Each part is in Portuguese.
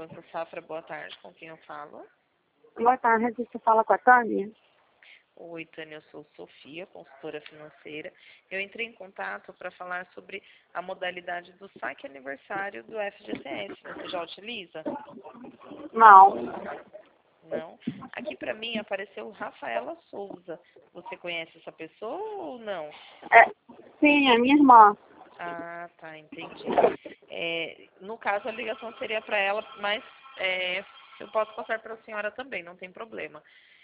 Banco Safra, boa tarde, com quem eu falo? Boa tarde, você fala com a Tânia? Oi, Tânia, eu sou Sofia, consultora financeira. Eu entrei em contato para falar sobre a modalidade do saque aniversário do FGTS. Você já utiliza? Não. Não? Aqui para mim apareceu Rafaela Souza. Você conhece essa pessoa ou não? Sim, é minha irmã. Ah, tá, entendi. No caso, a ligação seria para ela, mas eu posso passar para a senhora também, não tem problema.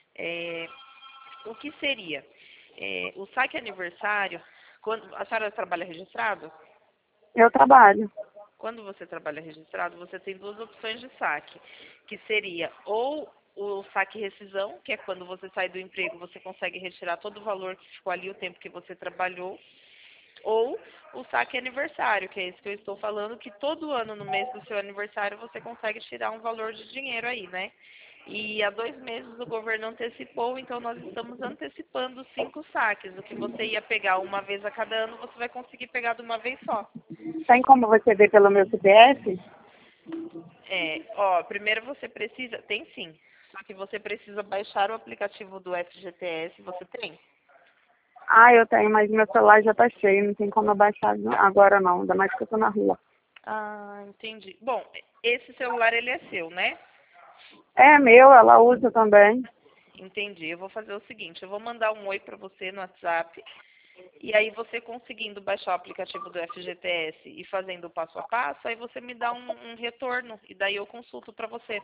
O que seria? O saque aniversário, quando a senhora trabalha registrado? Eu trabalho. Quando você trabalha registrado, você tem duas opções de saque, que seria ou o saque rescisão, que é quando você sai do emprego, você consegue retirar todo o valor que ficou ali o tempo que você trabalhou, ou o saque aniversário, que é esse que eu estou falando, que todo ano, no mês do seu aniversário, você consegue tirar um valor de dinheiro aí, né? E há 2 meses o governo antecipou, então nós estamos antecipando 5 saques. O que você ia pegar uma vez a cada ano, você vai conseguir pegar de uma vez só. Tem como você ver pelo meu CPF? Primeiro você precisa, tem sim, só que você precisa baixar o aplicativo do FGTS, você tem? Ah, eu tenho, mas meu celular já tá cheio, não tem como eu baixar agora não, ainda mais que eu tô na rua. Ah, entendi. Bom, esse celular ele é seu, né? É meu, ela usa também. Entendi. Eu vou fazer o seguinte, eu vou mandar um oi para você no WhatsApp, e aí você conseguindo baixar o aplicativo do FGTS e fazendo o passo a passo, aí você me dá um retorno, e daí eu consulto para você.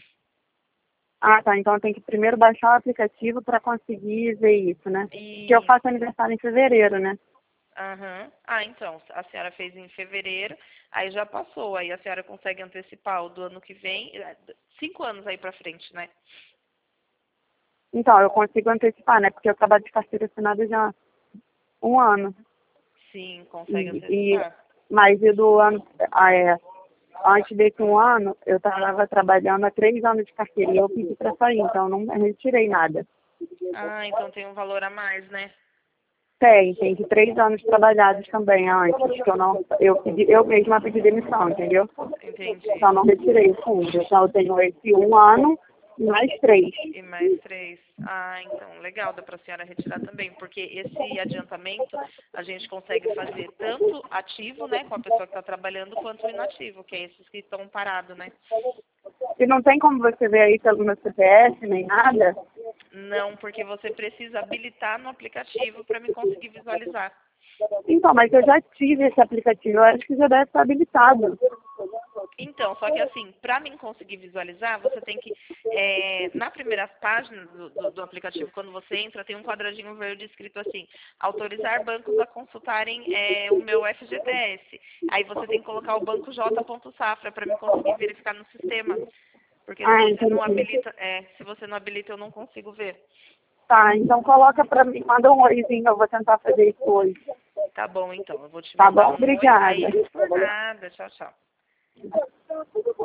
Ah, tá, então eu tenho que primeiro baixar o aplicativo para conseguir ver isso, né? Porque eu E, faço aniversário em fevereiro, né? aham. Ah, então, a senhora fez em fevereiro, aí já passou, aí a senhora consegue antecipar o do ano que vem, 5 anos aí para frente, né? Então, eu consigo antecipar, né? Porque eu trabalho de carteira assinada já há um ano. Sim, consegue E, e, antecipar. mas e do ano, antes desse um ano, eu estava trabalhando há 3 anos de carteira e eu pedi para sair, então não retirei nada. Ah, então tem um valor a mais, né? Tem de 3 anos trabalhados também antes, que eu mesma pedi demissão, entendeu? Entendi. Então não retirei o fundo. Então eu tenho esse um ano mais 3. E mais 3. Ah, então, legal, dá para a senhora retirar também, porque esse adiantamento a gente consegue fazer tanto ativo, né, com a pessoa que está trabalhando, quanto inativo, que é esses que estão parados, né? E não tem como você ver aí pelo meu CPF nem nada? Não, porque você precisa habilitar no aplicativo para me conseguir visualizar. Então, mas eu já tive esse aplicativo, eu acho que já deve estar habilitado. Então, só que assim, para mim conseguir visualizar, você tem que, na primeira página do aplicativo, quando você entra, tem um quadradinho verde escrito assim, autorizar bancos a consultarem o meu FGTS. Aí você tem que colocar o banco J.Safra para me conseguir verificar no sistema. Porque se Ah, você não entendi. habilita, se você não habilita, eu não consigo ver. Tá, então coloca pra mim, manda um oizinho, eu vou tentar fazer isso hoje. Tá bom, então, eu vou te Tá mandar bom? um oi, Obrigada. aí por nada, tchau, tchau.